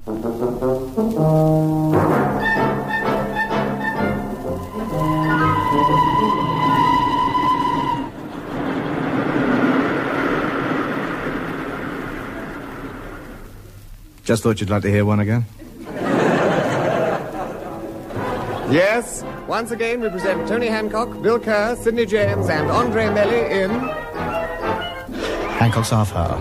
Just thought you'd like to hear one again. Yes, once again we present Tony Hancock, Bill Kerr, Sidney James, and Andre Melly in... Hancock's Half Hour.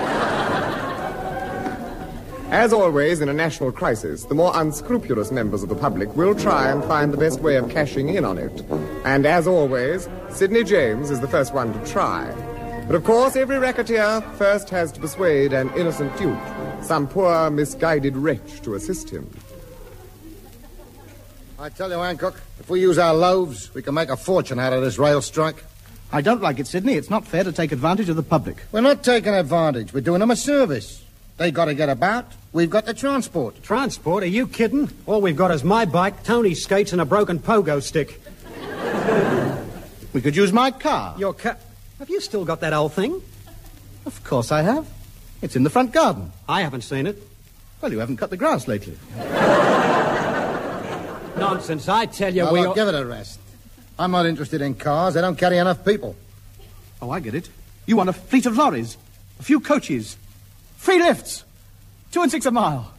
As always in a national crisis, the more unscrupulous members of the public will try and find the best way of cashing in on it. And as always, Sidney James is the first one to try. But of course, every racketeer first has to persuade an innocent dupe, some poor, misguided wretch to assist him. I tell you, Hancock, if we use our loaves, we can make a fortune out of this rail strike. I don't like it, Sidney. It's not fair to take advantage of the public. We're not taking advantage. We're doing them a service. They got to get about. We've got the transport. Transport? Are you kidding? All we've got is my bike, Tony's skates, and a broken pogo stick. We could use my car. Your car? Have you still got that old thing? Of course I have. It's in the front garden. I haven't seen it. Well, you haven't cut the grass lately. Nonsense, I tell you, Look, give it a rest. I'm not interested in cars. They don't carry enough people. Oh, I get it. You want a fleet of lorries, a few coaches, free lifts, 2 and 6 a mile.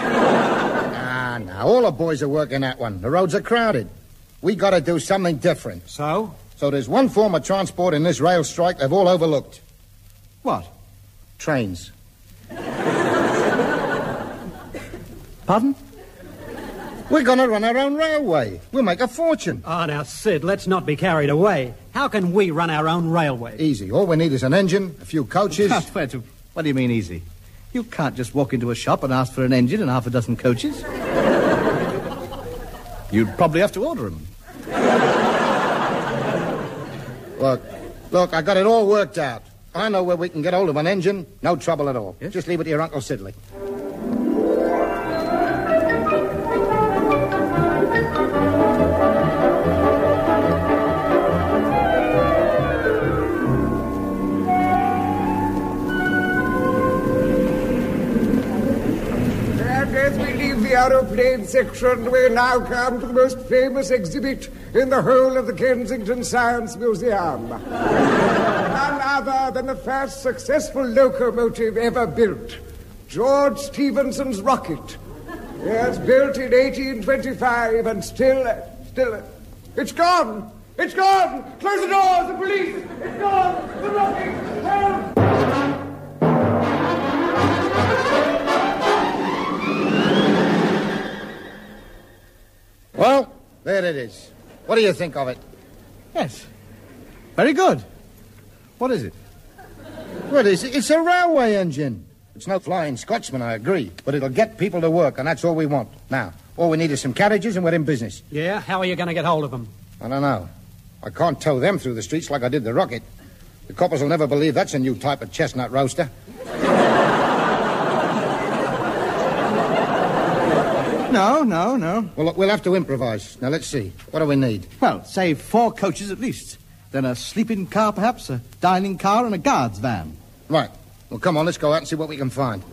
Nah, all the boys are working that one. The roads are crowded. We got to do something different. So? So there's one form of transport in this rail strike they've all overlooked. What? Trains. Pardon? We're going to run our own railway. We'll make a fortune. Oh, now, Sid, let's not be carried away. How can we run our own railway? Easy. All we need is an engine, a few coaches. What do you mean easy? You can't just walk into a shop and ask for an engine and half a dozen coaches. You'd probably have to order them. Look, I got it all worked out. I know where we can get hold of an engine. No trouble at all. Yes? Just leave it to your Uncle Sidley. The aeroplane section, we now come to the most famous exhibit in the whole of the Kensington Science Museum. None other than the first successful locomotive ever built, George Stephenson's rocket. Yes, built in 1825 and still, it's gone! It's gone! Close the doors, the police! It's gone! The rocket! Help! Well, there it is. What do you think of it? Yes. Very good. What is it? Well, it's a railway engine. It's no Flying Scotsman, I agree, but it'll get people to work, and that's all we want. Now, all we need is some carriages, and we're in business. Yeah? How are you going to get hold of them? I don't know. I can't tow them through the streets like I did the rocket. The coppers will never believe that's a new type of chestnut roaster. No. Well, look, we'll have to improvise. Now, let's see. What do we need? Well, say 4 coaches at least. Then a sleeping car, perhaps, a dining car, and a guard's van. Right. Well, come on, let's go out and see what we can find.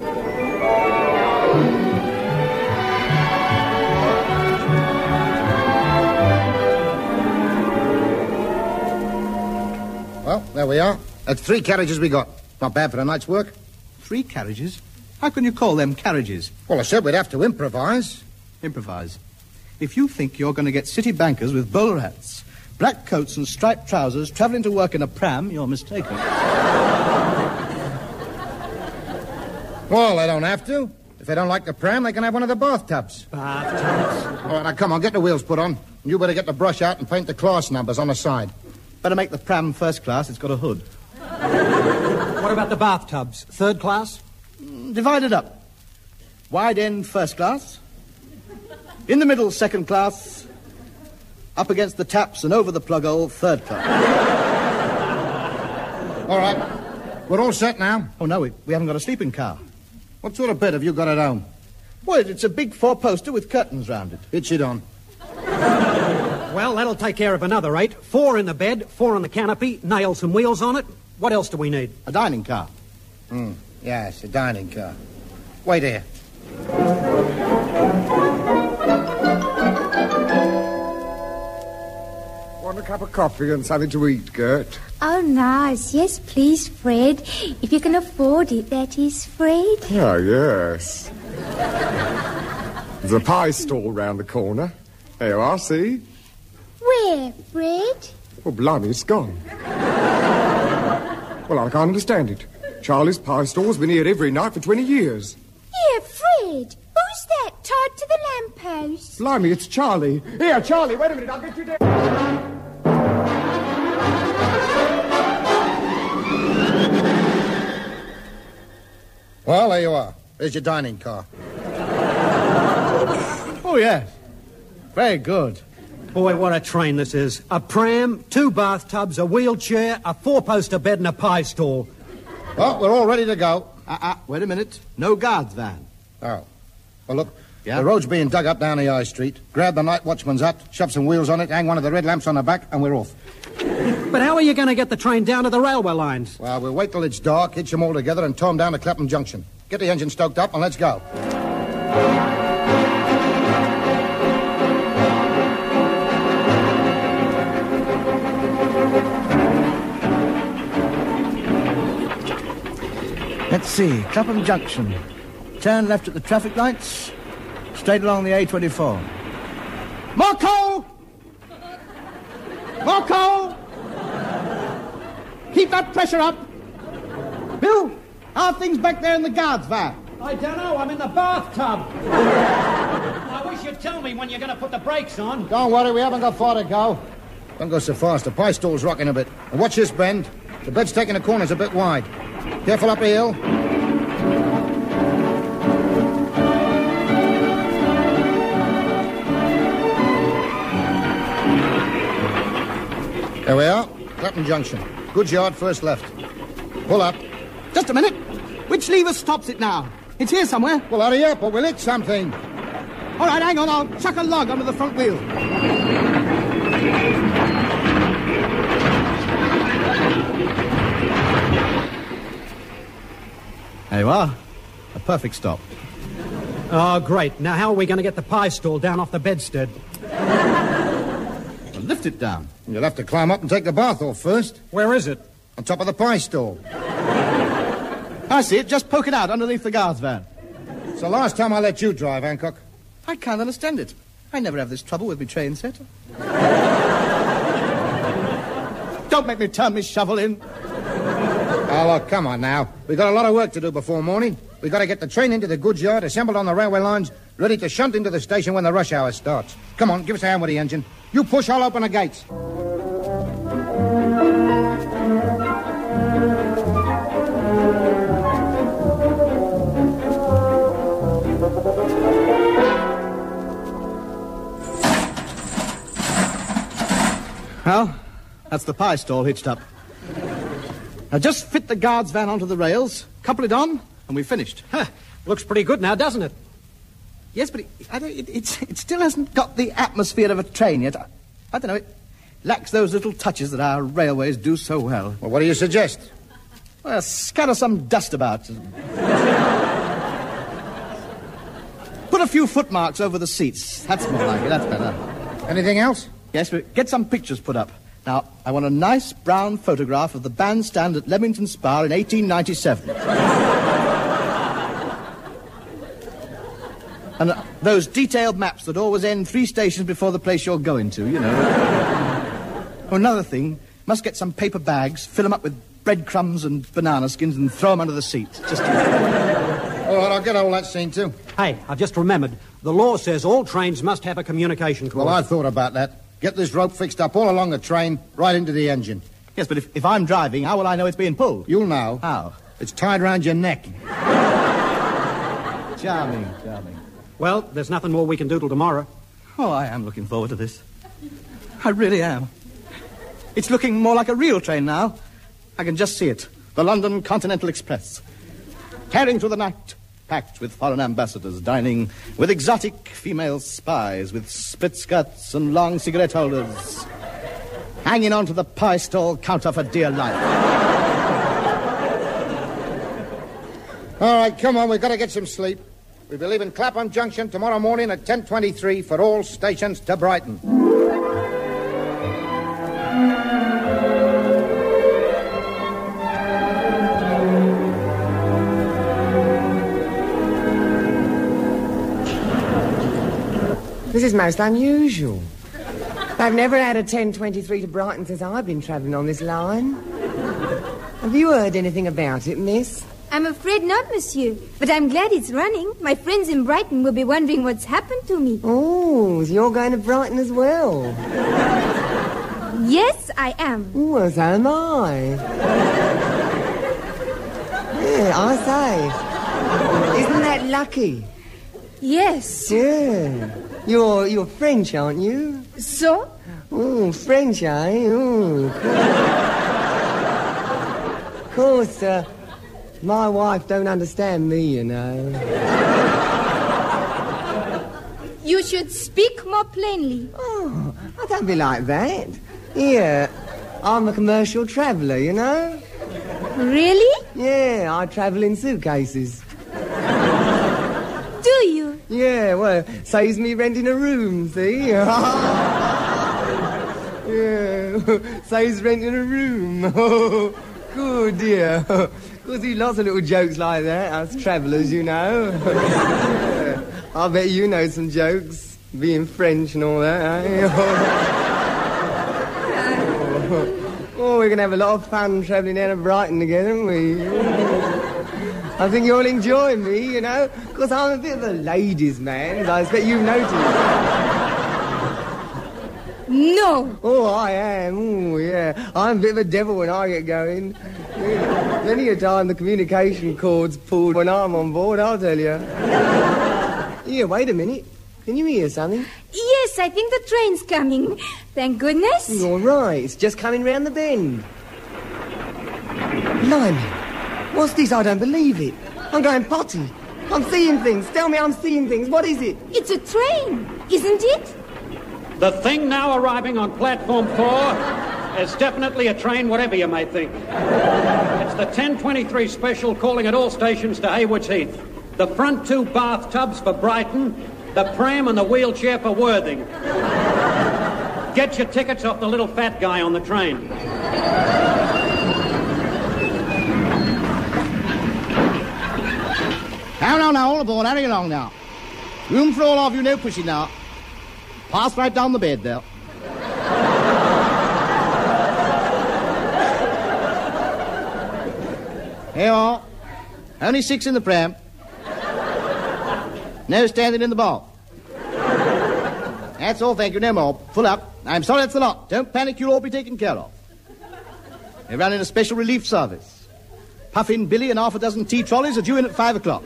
Well, there we are. That's 3 carriages we got. Not bad for a night's work. 3 carriages? How can you call them carriages? Well, I said we'd have to improvise. Improvise. If you think you're going to get city bankers with bowler hats, black coats and striped trousers travelling to work in a pram, you're mistaken. Well, they don't have to. If they don't like the pram, they can have one of the bathtubs. Bathtubs? All right, now, come on, get the wheels put on. You better get the brush out and paint the class numbers on the side. Better make the pram first class. It's got a hood. What about the bathtubs? 3rd class? Divide it up. Wide end first class. In the middle 2nd class. Up against the taps and over the plug hole 3rd class. All right. We're all set now. Oh, no, we haven't got a sleeping car. What sort of bed have you got at home? Well, it's a big 4-poster with curtains round it. Hitch it on. Well, that'll take care of another 8. 4 in the bed, 4 on the canopy, nail some wheels on it. What else do we need? A dining car. Yes, a dining car. Wait here. cup of coffee and something to eat, Gert? Oh, nice. Yes, please, Fred. If you can afford it, that is, Fred. Oh, yes. There's a pie stall round the corner. There you are, see? Where, Fred? Oh, blimey, it's gone. Well, I can't understand it. Charlie's pie stall's been here every night for 20 years. Here, Fred. Who's that tied to the lamppost? Blimey, it's Charlie. Here, Charlie, wait a minute, I'll get you down. Well, there you are. There's your dining car. Oh, yes. Very good. Boy, what a train this is. A pram, 2 bathtubs, a wheelchair, a 4-poster bed and a pie stall. Well, we're all ready to go. Wait a minute. No guards van. Oh. Well, look. Yeah? The road's being dug up down the high street. Grab the night watchman's hut, shove some wheels on it, hang one of the red lamps on the back, and we're off. But how are you going to get the train down to the railway lines? Well, we'll wait till it's dark, hitch them all together, and tow them down to Clapham Junction. Get the engine stoked up, and let's go. Let's see. Clapham Junction. Turn left at the traffic lights. Straight along the A24. More coal! More coal! Keep that pressure up. Bill, how are things back there in the guards van? I don't know. I'm in the bathtub. I wish you'd tell me when you're going to put the brakes on. Don't worry, we haven't got far to go. Don't go so fast. The pie stall's rocking a bit. And watch this bend. The bed's taking the corners a bit wide. Careful up the hill. There we are. Clapham Junction. Goods Yard, first left. Pull up. Just a minute. Which lever stops it now? It's here somewhere. Well, hurry up or we'll hit something. All right, hang on. I'll chuck a log under the front wheel. There you are. A perfect stop. Oh, great. Now, how are we going to get the pie stall down off the bedstead? Well, lift it down. You'll have to climb up and take the bath off first. Where is it? On top of the pie stall. I see it. Just poke it out underneath the guard's van. It's the last time I let you drive, Hancock. I can't understand it. I never have this trouble with my train set. Don't make me turn my shovel in. Oh, look, come on now. We've got a lot of work to do before morning. We've got to get the train into the goods yard, assembled on the railway lines, ready to shunt into the station when the rush hour starts. Come on, give us a hand with the engine. You push, I'll open the gates. Well, that's the pie stall hitched up. Now just fit the guard's van onto the rails, couple it on, and we've finished. Huh. Looks pretty good now, doesn't it? Yes, but it still hasn't got the atmosphere of a train yet. I don't know, it lacks those little touches that our railways do so well. Well, what do you suggest? Well, scatter some dust about. Put a few footmarks over the seats. That's more like it, that's better. Anything else? Yes, but get some pictures put up. Now, I want a nice brown photograph of the bandstand at Leamington Spa in 1897. And those detailed maps that always end 3 stations before the place you're going to, you know. Oh, another thing, must get some paper bags, fill them up with breadcrumbs and banana skins and throw them under the seat. Just All right, I'll get all that seen too. Hey, I've just remembered. The law says all trains must have a communication cord. Well, I thought about that. Get this rope fixed up all along the train, right into the engine. Yes, but if I'm driving, how will I know it's being pulled? You'll know. How? It's tied round your neck. Charming, charming. Well, there's nothing more we can do till tomorrow. Oh, I am looking forward to this. I really am. It's looking more like a real train now. I can just see it. The London Continental Express. Tearing through the night, packed with foreign ambassadors, dining with exotic female spies, with split skirts and long cigarette holders, hanging on to the pie stall counter for dear life. All right, come on, we've got to get some sleep. We'll be leaving Clapham Junction tomorrow morning at 10:23 for all stations to Brighton. This is most unusual. I've never had a 10:23 to Brighton since I've been travelling on this line. Have you heard anything about it, miss? I'm afraid not, monsieur. But I'm glad it's running. My friends in Brighton will be wondering what's happened to me. Oh, so you're going to Brighton as well? Yes, I am. Oh, well, so am I. Yeah, I say. Isn't that lucky? Yes. Yeah. You're French, aren't you? So? Oh, French, eh? Oh, of course, my wife don't understand me, you know. You should speak more plainly. Oh, I don't be like that. Here, I'm a commercial traveller, you know. Really? Yeah, I travel in suitcases. Do you? Yeah, well, saves me renting a room, see? Yeah, saves renting a room. Oh, good, dear. Because he lots of little jokes like that, us travellers, you know. I bet you know some jokes, being French and all that, eh? Oh, we're going to have a lot of fun travelling down to Brighton together, aren't we? I think you'll enjoy me, you know, because I'm a bit of a ladies' man, as I expect you've noticed. No. Oh, I am. Oh, yeah. I'm a bit of a devil when I get going. Yeah. Many a time the communication cord's pulled when I'm on board, I'll tell you. Here, wait a minute. Can you hear something? Yes, I think the train's coming. Thank goodness. You're right. It's just coming round the bend. Blimey. What's this? I don't believe it. I'm going potty. I'm seeing things. Tell me I'm seeing things. What is it? It's a train, isn't it? The thing now arriving on platform 4 is definitely a train, whatever you may think. It's the 10:23 special calling at all stations to Haywards Heath. The front 2 bathtubs for Brighton, the pram and the wheelchair for Worthing. Get your tickets off the little fat guy on the train. Now, all aboard, hurry along now. Room for all of you, no pushing now. Pass right down the bed there. Here you are. Only 6 in the pram. No standing in the bar. That's all, thank you, no more. Full up. I'm sorry that's a lot. Don't panic, you'll all be taken care of. They're running a special relief service. Puffin Billy and half a dozen tea trolleys are due in at 5 o'clock.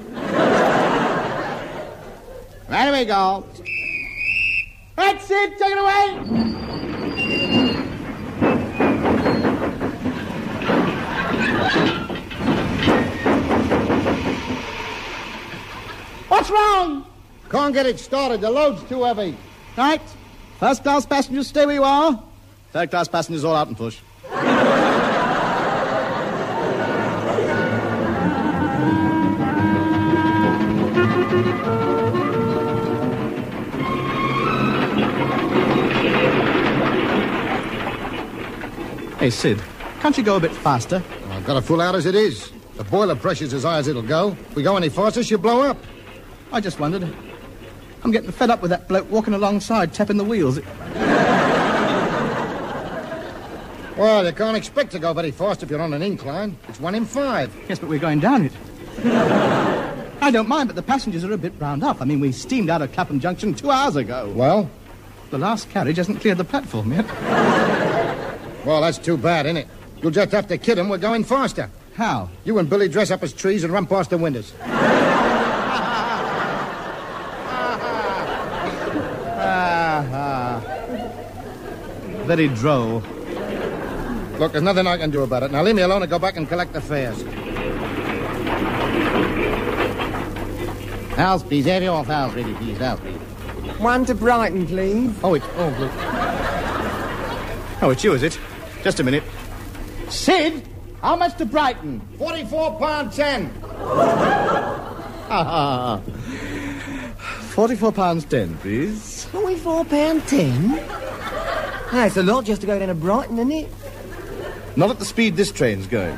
Right away, girl. That's it, take it away! What's wrong? Can't get it started. The load's too heavy. Right. First class passengers, stay where you are. Third class passengers all out and push. Hey, Sid, can't you go a bit faster? I've got it full out as it is. The boiler pressure's as high as it'll go. If we go any faster, she'll blow up. I just wondered. I'm getting fed up with that bloke walking alongside, tapping the wheels. Well, you can't expect to go very fast if you're on an incline. It's 1 in 5. Yes, but we're going down it. I don't mind, but the passengers are a bit round up. I mean, we steamed out of Clapham Junction 2 hours ago. Well? The last carriage hasn't cleared the platform yet. Well, that's too bad, isn't it? You'll just have to kid him. We're going faster. How? You and Billy dress up as trees and run past the windows. Very droll. Look, there's nothing I can do about it. Now leave me alone and go back and collect the fares. Fowls, please. Have your fowls ready, please. Fowls, please. 1 to Brighton, please. Oh, it's... Oh, it's you, is it? Just a minute. Sid, how much to Brighton? £44.10. £44.10, please. £44.10? That's a lot just to go down to Brighton, isn't it? Not at the speed this train's going.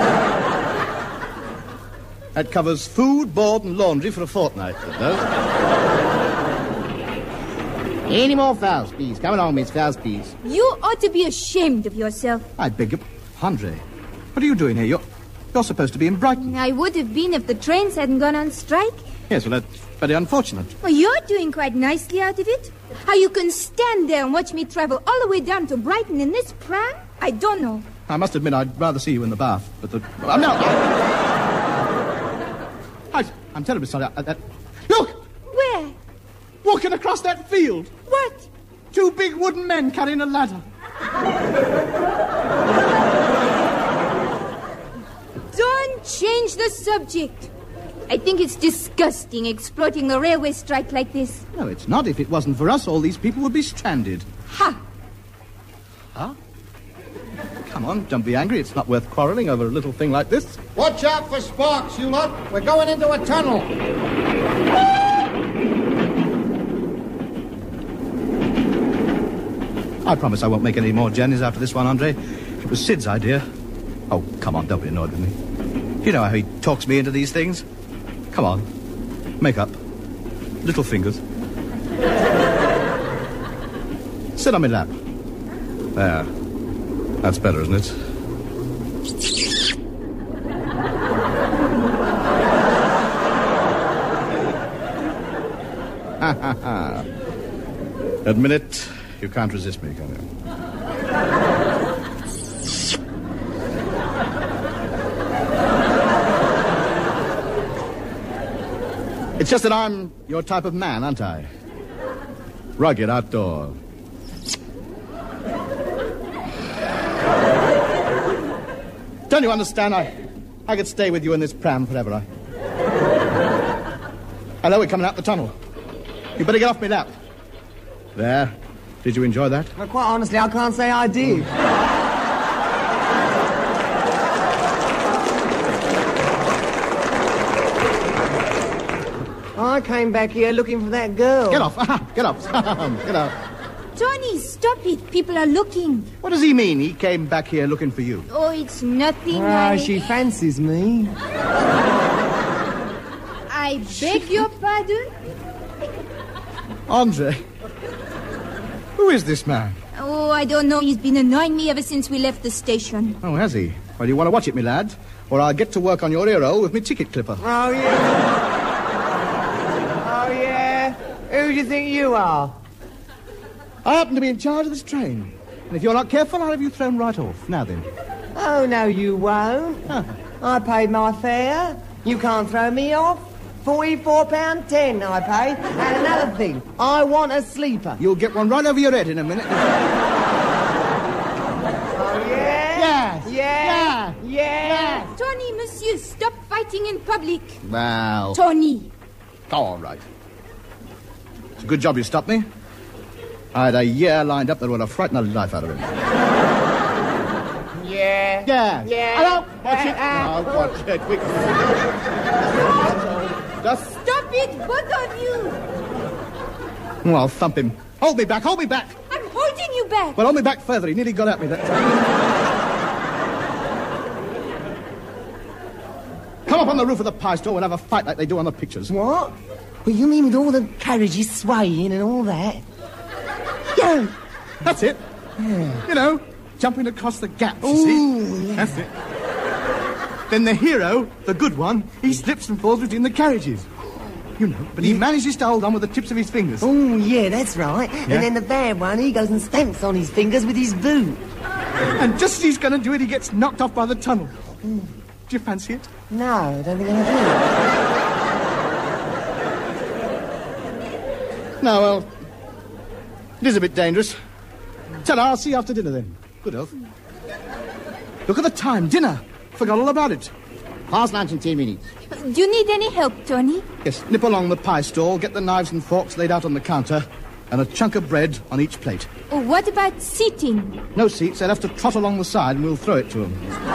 That covers food, board and laundry for a fortnight, that does. Any more fowls, please? Come along, Miss Fowls, please. You ought to be ashamed of yourself. I beg your... Andre, what are you doing here? You're supposed to be in Brighton. I would have been if the trains hadn't gone on strike. Yes, well, that's very unfortunate. Well, you're doing quite nicely out of it. How you can stand there and watch me travel all the way down to Brighton in this pram, I don't know. I must admit, I'd rather see you in the bath. But the... I'm terribly sorry. Look! Where? Walking across that field. What? 2 big wooden men carrying a ladder. Don't change the subject. I think it's disgusting exploiting the railway strike like this. No, it's not. If it wasn't for us, all these people would be stranded. Ha! Huh? Come on, don't be angry. It's not worth quarrelling over a little thing like this. Watch out for sparks, you lot. We're going into a tunnel. I promise I won't make any more journeys after this one, Andre. It was Sid's idea. Oh, come on, don't be annoyed with me. You know how he talks me into these things. Come on, make up. Little fingers. Sit on my lap. There. That's better, isn't it? Ha ha ha. Admit it, you can't resist me, can you? It's just that I'm your type of man, aren't I? Rugged, outdoor. Don't you understand? I could stay with you in this pram forever. I know we're coming out the tunnel. You better get off me lap. There. Did you enjoy that? Well, quite honestly, I can't say I did. I came back here looking for that girl. Get off. Get off. Get off. Tony, stop it. People are looking. What does he mean, he came back here looking for you? Oh, it's nothing. She fancies me. I beg your pardon? Andre, who is this man? Oh, I don't know. He's been annoying me ever since we left the station. Oh, has he? Well, you want to watch it, me lad? Or I'll get to work on your ear roll with me ticket clipper. Oh, yeah. Oh, yeah. Who do you think you are? I happen to be in charge of this train. And if you're not careful, I'll have you thrown right off. Now then. Oh, no, you won't. Huh. I paid my fare. You can't throw me off. £44.10 I paid. And another thing, I want a sleeper. You'll get one right over your head in a minute. Oh, yeah? Yes. Yeah. Tony, monsieur, stop fighting in public. Well. Tony. Oh, all right. It's a good job you stopped me. I had a year lined up that would have frightened the life out of him. Yeah. Hello? Watch it. Watch it. Just... Stop it, both of you. Oh, I'll thump him. Hold me back. I'm holding you back. Well, hold me back further. He nearly got at me that time. Come up on the roof of the pie store and have a fight like they do on the pictures. What? Well, you mean with all the carriages swaying and all that? Yeah, that's it. Yeah. You know, jumping across the gaps, you see? That's it. Then the hero, the good one, he slips and falls between the carriages. You know, but he manages to hold on with the tips of his fingers. Oh, yeah, that's right. Yeah. And then the bad one, he goes and stamps on his fingers with his boot. And just as he's going to do it, he gets knocked off by the tunnel. Do you fancy it? No, I don't think I do. No, well, it is a bit dangerous. Ta-ra, I'll see you after dinner then. Good health. Look at the time, dinner. Forgot all about it. Past lunch in 10 minutes. Do you need any help, Tony? Yes, nip along the pie stall, get the knives and forks laid out on the counter, and a chunk of bread on each plate. Oh, what about seating? No seats, they'll have to trot along the side and we'll throw it to them.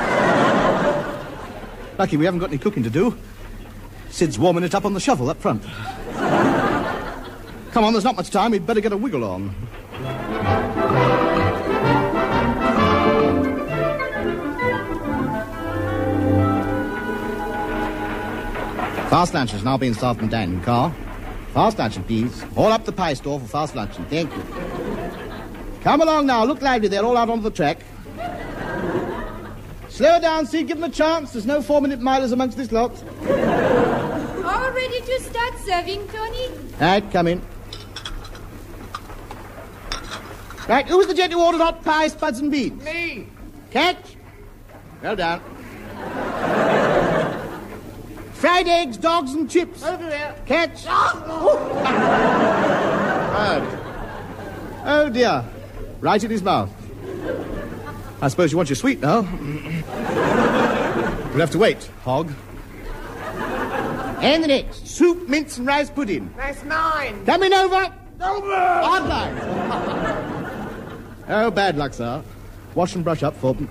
Lucky we haven't got any cooking to do. Sid's warming it up on the shovel up front. Come on, there's not much time, we'd better get a wiggle on. Fast lunch has now been served and dined in car. Fast luncheon, please. All up the pie store for fast luncheon. Thank you. Come along now. Look lively. They're all out onto the track. Slow down, see. Give them a chance. There's no 4-minute milers amongst this lot. All ready to start serving, Tony? Right, come in. Right, who was the gent who ordered hot pie, spuds and beans? Me. Catch. Well done. Fried eggs, dogs and chips. Over there. Catch. Oh, dear. Right in his mouth. I suppose you want your sweet now. We'll have to wait, hog. And the next. Soup, mince and rice pudding. That's mine. Coming over. Odd line. Oh, bad luck, sir. Wash and brush up, 4pence.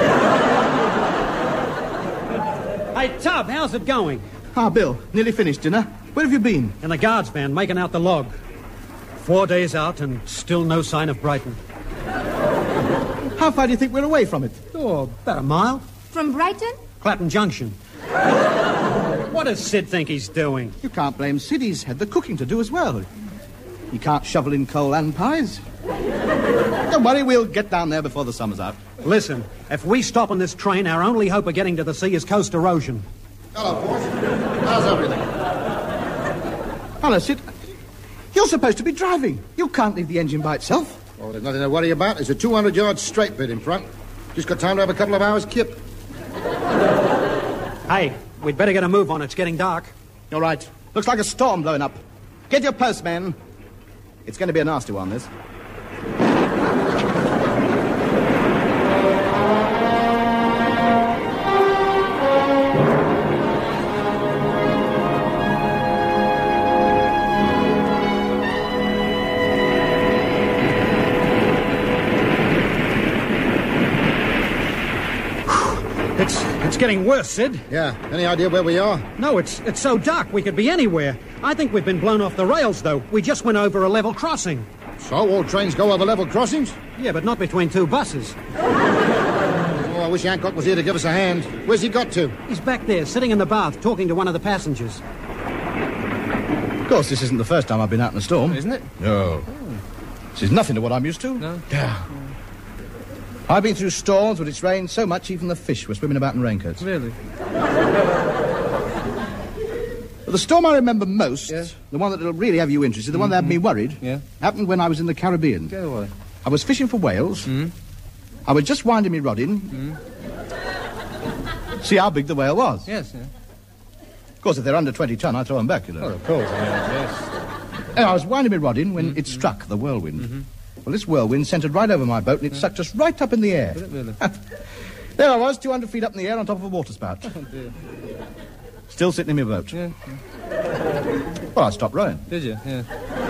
Hey, Tub, how's it going? Bill, nearly finished dinner. Where have you been? In the guards van, making out the log. 4 days out and still no sign of Brighton. How far do you think we're away from it? Oh, about a mile. From Brighton? Clapton Junction. What does Sid think he's doing? You can't blame Sid. He's had the cooking to do as well. He can't shovel in coal and pies. Don't worry, we'll get down there before the summer's out. Listen, if we stop on this train, our only hope of getting to the sea is coast erosion. Hello, boss. How's everything? Hello, Sid. You're supposed to be driving. You can't leave the engine by itself. Oh, there's nothing to worry about. There's a 200-yard straight bit in front. Just got time to have a couple of hours kip. Hey, we'd better get a move on. It's getting dark. You're right. Looks like a storm blowing up. Get your post, man. It's going to be a nasty one, this. It's getting worse, Sid. Yeah. Any idea where we are? No, it's so dark we could be anywhere. I think we've been blown off the rails, though. We just went over a level crossing. So, all trains go over level crossings? Yeah, but not between two buses. Oh, I wish Hancock was here to give us a hand. Where's he got to? He's back there, sitting in the bath, talking to one of the passengers. Of course, this isn't the first time I've been out in a storm. Isn't it? No. This is nothing to what I'm used to. No? Yeah. I've been through storms when it's rained so much even the fish were swimming about in raincoats. Really? But the storm I remember most, Yeah. the one that'll really have you interested, the one that had me worried, happened when I was in the Caribbean. Go away. I was fishing for whales. I was just winding me rod in. See how big the whale was. Yes, yeah. Of course, if they're under 20 ton, I throw them back, you know. Oh, of course, yes. And I was winding me rod in when it struck the whirlwind. Well, this whirlwind centred right over my boat and it sucked us right up in the air. Did it really? There I was, 200 feet up in the air on top of a water spout. Oh, dear. Still sitting in my boat. Yeah. Well, I stopped rowing. Did you? Yeah.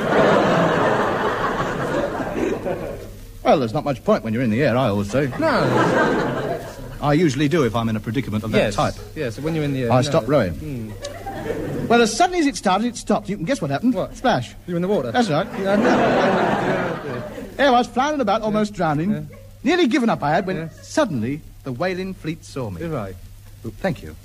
Well, there's not much point when you're in the air, I always say. No. I usually do if I'm in a predicament of that Yes. type. Yes, when you're in the air. I stopped rowing. Well, as suddenly as it started, it stopped. You can guess what happened. What? Splash. You're in the water? That's right. There I was, floundering about, almost drowning. Nearly given up I had when suddenly the whaling fleet saw me. You're right. Oh, thank you.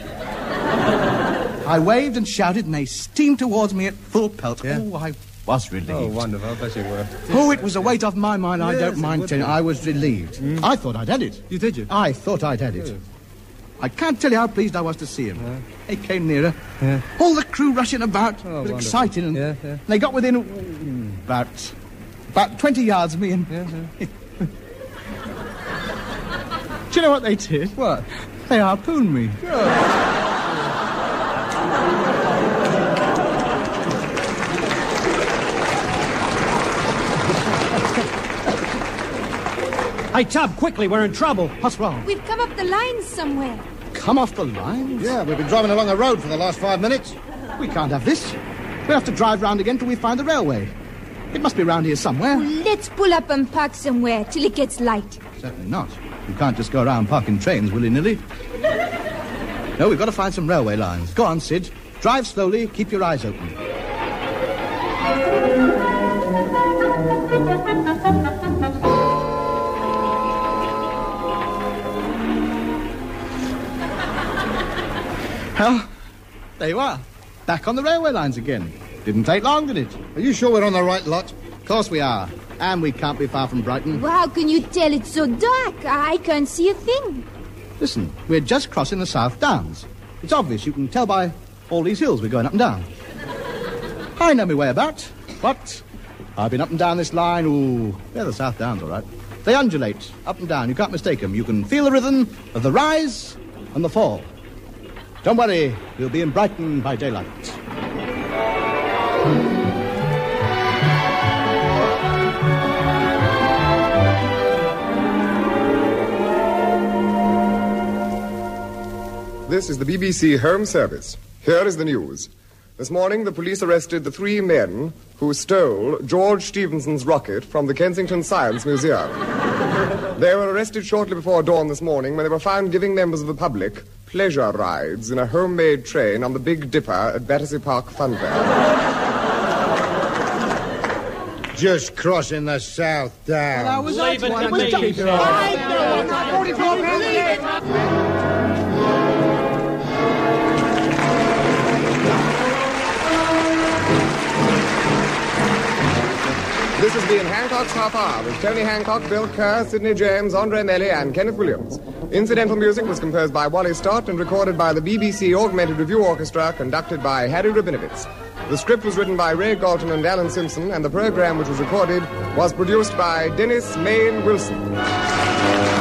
I waved and shouted, and they steamed towards me at full pelt. Yeah. Oh, I was relieved. Oh, wonderful. I bet you were. Oh, it was a weight off my mind, I Yes, don't it mind would telling you. be. I was relieved. I thought I'd had it. You did you? I thought I'd had it. Good. I can't tell you how pleased I was to see him. They came nearer. Yeah. All the crew rushing about. Oh, it was wonderful. exciting. And Yeah. they got within about 20 yards of me. And Yeah. do you know what they did? What? They harpooned me. Hey, Tub, quickly, we're in trouble. What's wrong? We've come up the lines somewhere. Come off the lines? Yeah, we've been driving along the road for the last 5 minutes. We can't have this. We'll have to drive round again till we find the railway. It must be round here somewhere. Let's pull up and park somewhere till it gets light. Certainly not. You can't just go around parking trains willy-nilly. No, we've got to find some railway lines. Go on, Sid. Drive slowly, keep your eyes open. Well, there you are. Back on the railway lines again. Didn't take long, did it? Are you sure we're on the right lot? Of course we are. And we can't be far from Brighton. Well, how can you tell? It's so dark. I can't see a thing. Listen, we're just crossing the South Downs. It's obvious. You can tell by all these hills we're going up and down. I know my way about, but I've been up and down this line. Ooh, they're the South Downs, all right. They undulate up and down. You can't mistake them. You can feel the rhythm of the rise and the fall. Don't worry, we'll be in Brighton by daylight. This is the BBC Home Service. Here is the news. This morning, the police arrested the 3 men who stole George Stephenson's rocket from the Kensington Science Museum. They were arrested shortly before dawn this morning when they were found giving members of the public pleasure rides in a homemade train on the Big Dipper at Battersea Park Fun Fair. Just crossing the South Downs. Leave it to me, sir. This has been Hancock's Half Hour with Tony Hancock, Bill Kerr, Sidney James, Andre Melly, and Kenneth Williams. Incidental music was composed by Wally Stott and recorded by the BBC Augmented Review Orchestra, conducted by Harry Rabinowitz. The script was written by Ray Galton and Alan Simpson, and the program which was recorded was produced by Dennis Main Wilson.